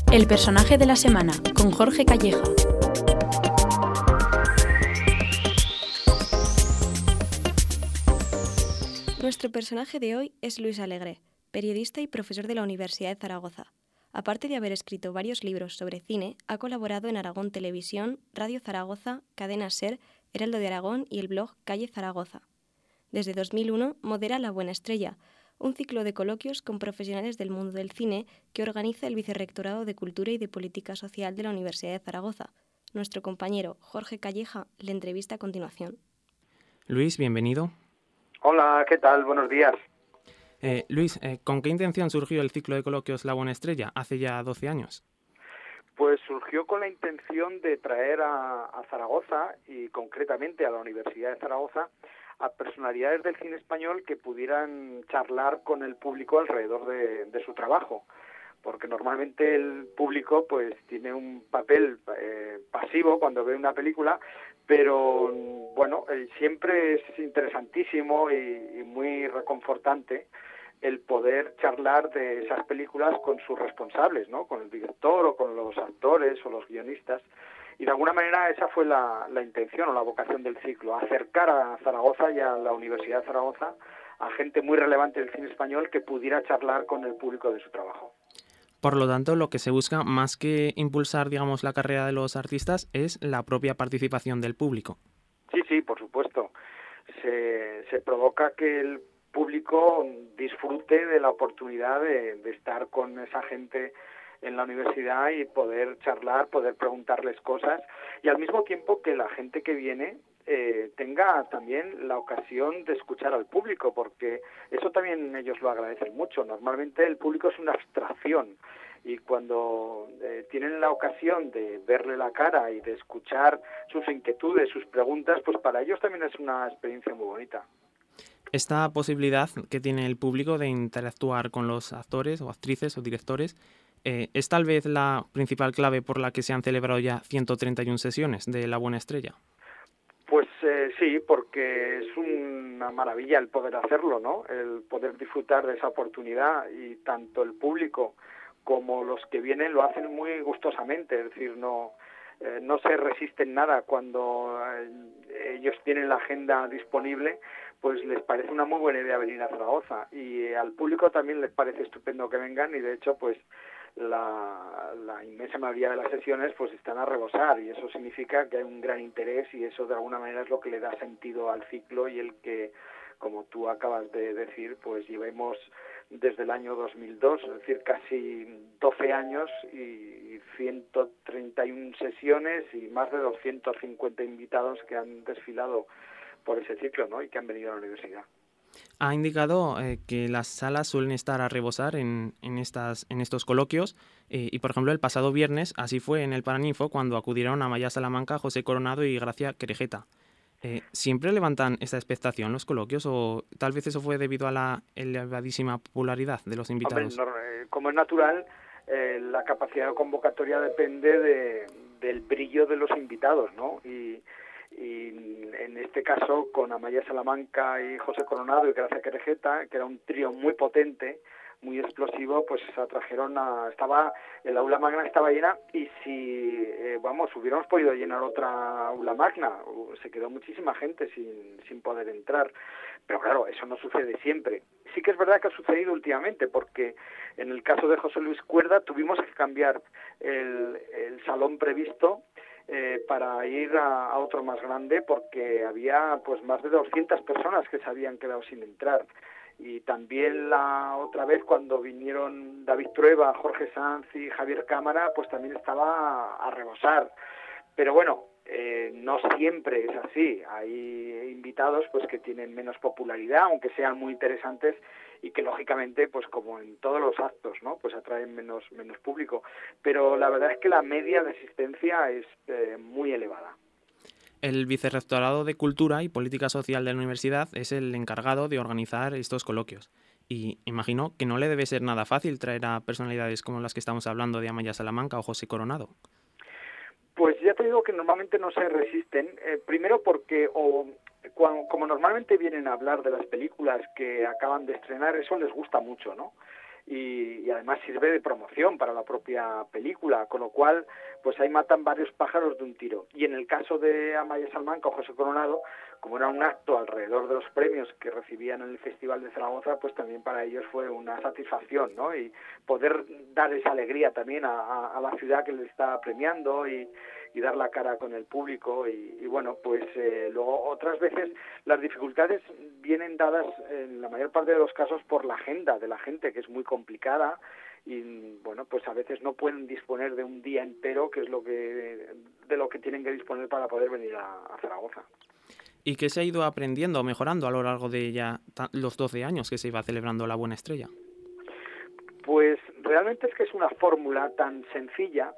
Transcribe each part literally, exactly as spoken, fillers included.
El personaje de la semana, con Jorge Calleja. Nuestro personaje de hoy es Luis Alegre, periodista y profesor de la Universidad de Zaragoza. Aparte de haber escrito varios libros sobre cine, ha colaborado en Aragón Televisión, Radio Zaragoza, Cadena SER, Heraldo de Aragón y el blog Calle Zaragoza. Desde dos mil uno modera La Buena Estrella, un ciclo de coloquios con profesionales del mundo del cine que organiza el Vicerrectorado de Cultura y de Política Social de la Universidad de Zaragoza. Nuestro compañero Jorge Calleja le entrevista a continuación. Luis, bienvenido. Hola, ¿qué tal? Buenos días. Eh, Luis, eh, ¿con qué intención surgió el ciclo de coloquios La Buena Estrella hace ya doce años? Pues surgió con la intención de traer a, a Zaragoza y concretamente a la Universidad de Zaragoza a personalidades del cine español que pudieran charlar con el público alrededor de, de su trabajo, porque normalmente el público pues tiene un papel eh, pasivo cuando ve una película, pero bueno, eh, siempre es interesantísimo y, y muy reconfortante el poder charlar de esas películas con sus responsables, ¿no? Con el director o con los actores o los guionistas. Y de alguna manera esa fue la, la intención o la vocación del ciclo, acercar a Zaragoza y a la Universidad de Zaragoza a gente muy relevante del cine español que pudiera charlar con el público de su trabajo. Por lo tanto, lo que se busca, más que impulsar, digamos, la carrera de los artistas, es la propia participación del público. Sí, sí, por supuesto. Se, se provoca que el público disfrute de la oportunidad de, de estar con esa gente en la universidad y poder charlar, poder preguntarles cosas, y al mismo tiempo que la gente que viene eh, tenga también la ocasión de escuchar al público, porque eso también ellos lo agradecen mucho. Normalmente el público es una abstracción, y cuando eh, tienen la ocasión de verle la cara y de escuchar sus inquietudes, sus preguntas, pues para ellos también es una experiencia muy bonita. Esta posibilidad que tiene el público de interactuar con los actores o actrices o directores eh, es tal vez la principal clave por la que se han celebrado ya ciento treinta y una sesiones de La Buena Estrella. Pues eh, sí, porque es una maravilla el poder hacerlo, ¿no? El poder disfrutar de esa oportunidad, y tanto el público como los que vienen lo hacen muy gustosamente, es decir, no eh, no se resisten nada cuando eh, ellos tienen la agenda disponible, pues les parece una muy buena idea venir a Zaragoza, y eh, al público también les parece estupendo que vengan, y de hecho pues la, la inmensa mayoría de las sesiones pues están a rebosar, y eso significa que hay un gran interés, y eso de alguna manera es lo que le da sentido al ciclo, y el que, como tú acabas de decir, pues llevemos desde el año dos mil dos, es decir, casi doce años y ciento treinta y una sesiones y más de doscientos cincuenta invitados que han desfilado por ese ciclo, ¿no? Y que han venido a la universidad. Ha indicado eh, que las salas suelen estar a rebosar en, en, estas, en estos coloquios eh, y, por ejemplo, el pasado viernes así fue en el Paraninfo cuando acudieron Amaya Salamanca, José Coronado y Gracia Querejeta. Eh, ¿Siempre levantan esta expectación los coloquios o tal vez eso fue debido a la elevadísima popularidad de los invitados? Hombre, no, como es natural, eh, la capacidad de convocatoria depende de, del brillo de los invitados, ¿no? Y, y en este caso con Amaya Salamanca y José Coronado y Gracia Querejeta, que era un trío muy potente, muy explosivo, pues se atrajeron a... estaba el aula magna estaba llena, y si, eh, vamos, hubiéramos podido llenar otra aula magna, se quedó muchísima gente sin, sin poder entrar. Pero claro, eso no sucede siempre. Sí que es verdad que ha sucedido últimamente, porque en el caso de José Luis Cuerda tuvimos que cambiar el, el salón previsto eh, para ir a, a otro más grande, porque había pues más de doscientas personas que se habían quedado sin entrar. Y también la otra vez cuando vinieron David Trueba, Jorge Sanz y Javier Cámara, pues también estaba a rebosar. Pero bueno, eh, no siempre es así. Hay invitados pues que tienen menos popularidad, aunque sean muy interesantes, y que lógicamente, pues como en todos los actos, ¿no? Pues atraen menos menos público. Pero la verdad es que la media de asistencia es eh, muy elevada. El Vicerrectorado de Cultura y Política Social de la Universidad es el encargado de organizar estos coloquios. Y imagino que no le debe ser nada fácil traer a personalidades como las que estamos hablando de Amaya Salamanca o José Coronado. Pues ya te digo que normalmente no se resisten. Eh, primero porque, o cuando, como normalmente vienen a hablar de las películas que acaban de estrenar, eso les gusta mucho, ¿no? y, y además sirve de promoción para la propia película, con lo cual pues ahí matan varios pájaros de un tiro. Y en el caso de Amaya Salamanca o José Coronado, como era un acto alrededor de los premios que recibían en el Festival de Zaragoza, pues también para ellos fue una satisfacción, ¿no? Y poder dar esa alegría también a, a, a la ciudad que les está premiando y, y dar la cara con el público. Y, y bueno, pues eh, luego otras veces las dificultades vienen dadas en la mayor parte de los casos por la agenda de la gente, que es muy complicada, y bueno, pues a veces no pueden disponer de un día entero, que es lo que de lo que tienen que disponer para poder venir a, a Zaragoza. ¿Y qué se ha ido aprendiendo o mejorando a lo largo de ya los doce años que se iba celebrando La Buena Estrella? Pues realmente es que es una fórmula tan sencilla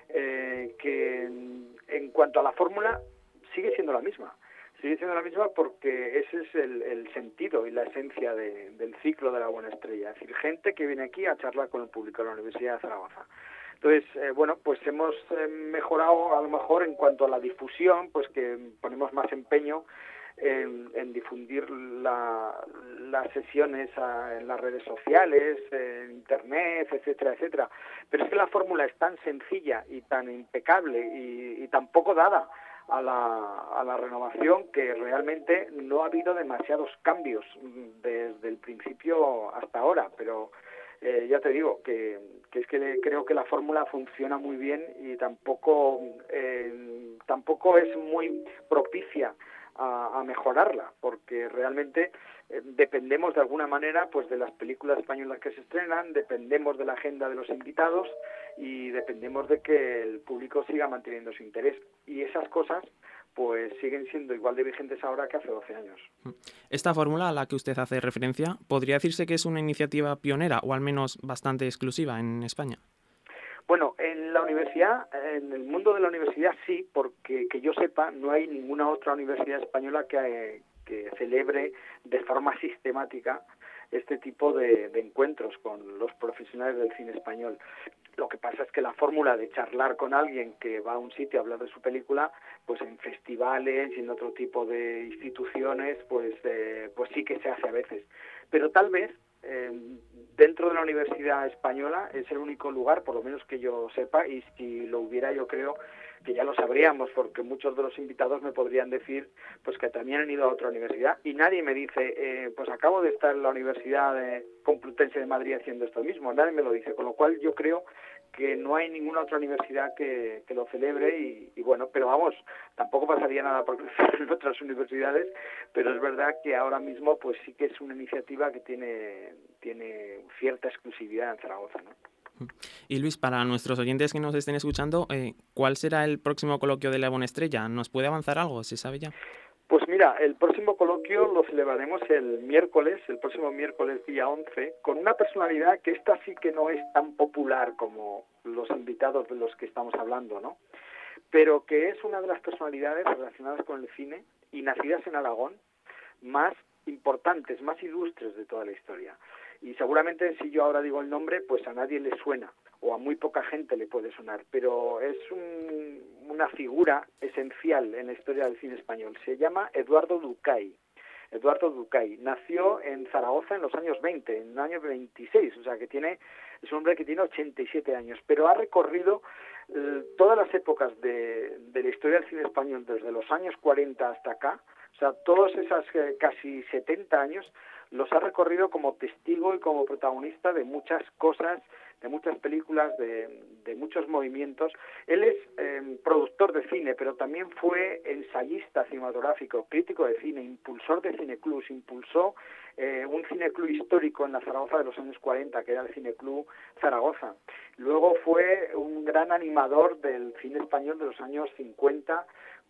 eh, que en, en cuanto a la fórmula sigue siendo la misma. Sigue siendo la misma porque ese es el, el sentido y la esencia de, del ciclo de La Buena Estrella. Es decir, gente que viene aquí a charlar con el público de la Universidad de Zaragoza. Entonces, eh, bueno, pues hemos eh, mejorado a lo mejor en cuanto a la difusión, pues que ponemos más empeño en, en difundir la, las sesiones a, en las redes sociales, en internet, etcétera, etcétera. Pero es que la fórmula es tan sencilla y tan impecable y, y tan poco dada a la, a la renovación que realmente no ha habido demasiados cambios desde el principio hasta ahora, pero eh, ya te digo que, que es que creo que la fórmula funciona muy bien y tampoco eh, tampoco es muy propicia a, a mejorarla, porque realmente eh, dependemos de alguna manera pues de las películas españolas que se estrenan, dependemos de la agenda de los invitados y dependemos de que el público siga manteniendo su interés. Y esas cosas pues siguen siendo igual de vigentes ahora que hace doce años. Esta fórmula a la que usted hace referencia, ¿podría decirse que es una iniciativa pionera o al menos bastante exclusiva en España? Bueno, en la universidad, en el mundo de la universidad sí, porque que yo sepa no hay ninguna otra universidad española que, que celebre de forma sistemática este tipo de, de encuentros con los profesionales del cine español. Lo que pasa es que la fórmula de charlar con alguien que va a un sitio a hablar de su película, pues en festivales y en otro tipo de instituciones, pues eh, pues sí que se hace a veces. Pero tal vez eh, dentro de la Universidad Española es el único lugar, por lo menos que yo sepa, y si lo hubiera yo creo que ya lo sabríamos, porque muchos de los invitados me podrían decir pues que también han ido a otra universidad y nadie me dice, eh, pues acabo de estar en la Universidad de Complutense de Madrid haciendo esto mismo, nadie me lo dice, con lo cual yo creo que no hay ninguna otra universidad que, que lo celebre y, y bueno, pero vamos, tampoco pasaría nada por crecer en otras universidades, pero es verdad que ahora mismo pues sí que es una iniciativa que tiene, tiene cierta exclusividad en Zaragoza, ¿no? Y Luis, para nuestros oyentes que nos estén escuchando, eh, ¿cuál será el próximo coloquio de La Buena Estrella? ¿Nos puede avanzar algo? ¿Se sabe ya? Pues mira, el próximo coloquio lo celebraremos el miércoles, el próximo miércoles día once, con una personalidad que esta sí que no es tan popular como los invitados de los que estamos hablando, ¿no? Pero que es una de las personalidades relacionadas con el cine y nacidas en Aragón más importantes, más ilustres de toda la historia. Y seguramente si yo ahora digo el nombre, pues a nadie le suena, o a muy poca gente le puede sonar, pero es un, una figura esencial en la historia del cine español. Se llama Eduardo Ducay. Eduardo Ducay nació en Zaragoza en los años veinte, en el año veintiséis, o sea que tiene, es un hombre que tiene ochenta y siete años, pero ha recorrido eh, todas las épocas de, de la historia del cine español, desde los años cuarenta hasta acá, o sea, todos esos eh, casi setenta años los ha recorrido como testigo y como protagonista de muchas cosas, de muchas películas, de, de muchos movimientos. Él es eh, productor de cine, pero también fue ensayista cinematográfico, crítico de cine, impulsor de cineclubs, impulsó eh, un cineclub histórico en la Zaragoza de los años cuarenta, que era el Cineclub Zaragoza. Luego fue un gran animador del cine español de los años cincuenta,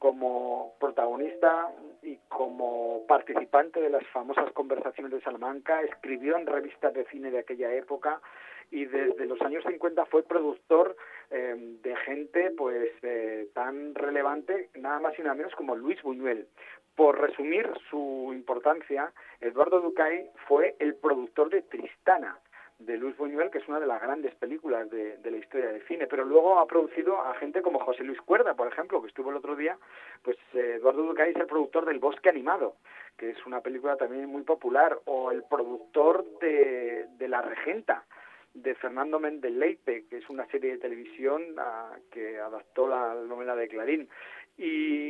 como protagonista y como participante de las famosas conversaciones de Salamanca, escribió en revistas de cine de aquella época y desde los años cincuenta fue productor eh, de gente pues eh, tan relevante, nada más y nada menos como Luis Buñuel. Por resumir su importancia, Eduardo Ducay fue el productor de Tristana, de Luis Buñuel, que es una de las grandes películas de, de la historia del cine, pero luego ha producido a gente como José Luis Cuerda, por ejemplo, que estuvo el otro día. Pues eh, Eduardo Ducay es el productor del Bosque Animado, que es una película también muy popular, o el productor de, de La Regenta, de Fernando Méndez Leite, que es una serie de televisión a, que adaptó la novela de Clarín. Y,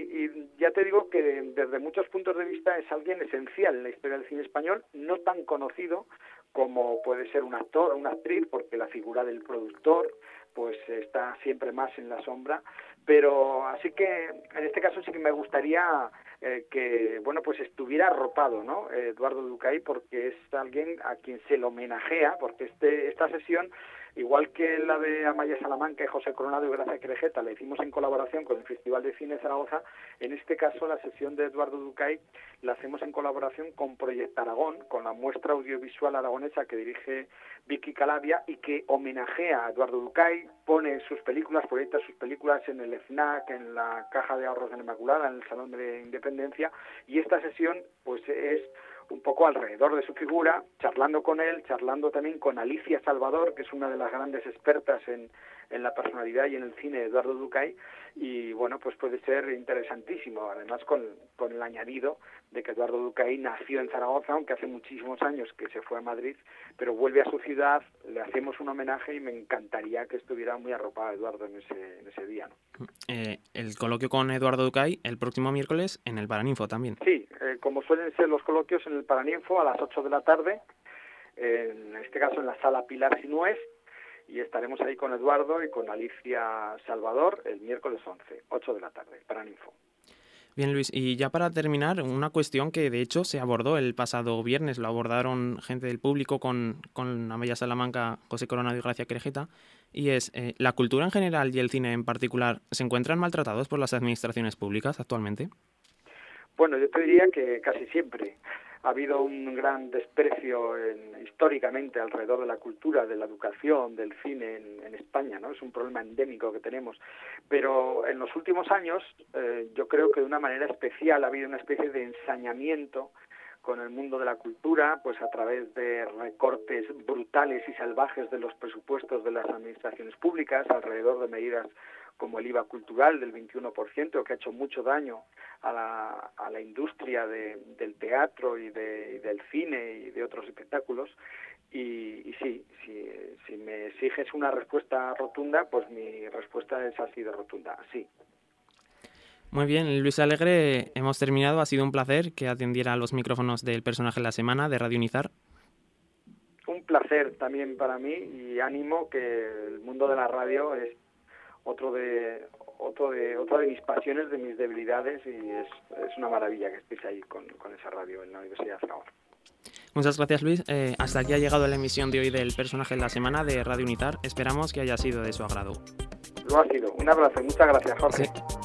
y ya te digo que desde muchos puntos de vista es alguien esencial en la historia del cine español, no tan conocido como puede ser un actor o una actriz, porque la figura del productor pues está siempre más en la sombra, pero así que en este caso sí que me gustaría eh, que bueno pues estuviera arropado, ¿no? Eduardo Ducay, porque es alguien a quien se le homenajea, porque este esta sesión, igual que la de Amaya Salamanca y José Coronado y Gracia Querejeta, la hicimos en colaboración con el Festival de Cine de Zaragoza. En este caso, la sesión de Eduardo Ducay la hacemos en colaboración con Proyecto Aragón, con la muestra audiovisual aragonesa que dirige Vicky Calabia y que homenajea a Eduardo Ducay, pone sus películas, proyecta sus películas en el FNAC, en la Caja de Ahorros de la Inmaculada, en el Salón de Independencia, y esta sesión pues es un poco alrededor de su figura, charlando con él, charlando también con Alicia Salvador, que es una de las grandes expertas en, en la personalidad y en el cine de Eduardo Ducay, y bueno, pues puede ser interesantísimo, además con, con el añadido de que Eduardo Ducay nació en Zaragoza, aunque hace muchísimos años que se fue a Madrid, pero vuelve a su ciudad, le hacemos un homenaje y me encantaría que estuviera muy arropado Eduardo en ese, en ese día, ¿no? Eh, el coloquio con Eduardo Ducay el próximo miércoles en el Paraninfo también. Sí, eh, como suelen ser los coloquios en el Paraninfo a las ocho de la tarde, eh, en este caso en la sala Pilar Sinués, y estaremos ahí con Eduardo y con Alicia Salvador el miércoles once, ocho de la tarde, Paraninfo. Bien, Luis, y ya para terminar, una cuestión que de hecho se abordó el pasado viernes, lo abordaron gente del público con, con Amaya Salamanca, José Coronado y Gracia Querejeta, y es, eh, ¿la cultura en general y el cine en particular se encuentran maltratados por las administraciones públicas actualmente? Bueno, yo te diría que casi siempre. Ha habido un gran desprecio en, históricamente alrededor de la cultura, de la educación, del cine en, en España, ¿no? Es un problema endémico que tenemos. Pero en los últimos años, eh, yo creo que de una manera especial ha habido una especie de ensañamiento con el mundo de la cultura, pues a través de recortes brutales y salvajes de los presupuestos de las administraciones públicas, alrededor de medidas como el I V A cultural del veintiuno por ciento, que ha hecho mucho daño a la, a la industria de, del teatro y, de, y del cine y de otros espectáculos. Y, y sí, si, si me exiges una respuesta rotunda, pues mi respuesta es así de rotunda, sí. Muy bien, Luis Alegre, hemos terminado. Ha sido un placer que atendiera a los micrófonos del personaje de la semana de Radio Unizar. Un placer también para mí y ánimo, que el mundo de la radio es otro de otro de otra de mis pasiones, de mis debilidades, y es, es una maravilla que estéis ahí con, con esa radio en la Universidad de Zaragoza. Muchas gracias, Luis. Eh, hasta aquí ha llegado la emisión de hoy del personaje de la semana de Radio Unizar. Esperamos que haya sido de su agrado. Lo ha sido. Un abrazo y muchas gracias, Jorge. Sí.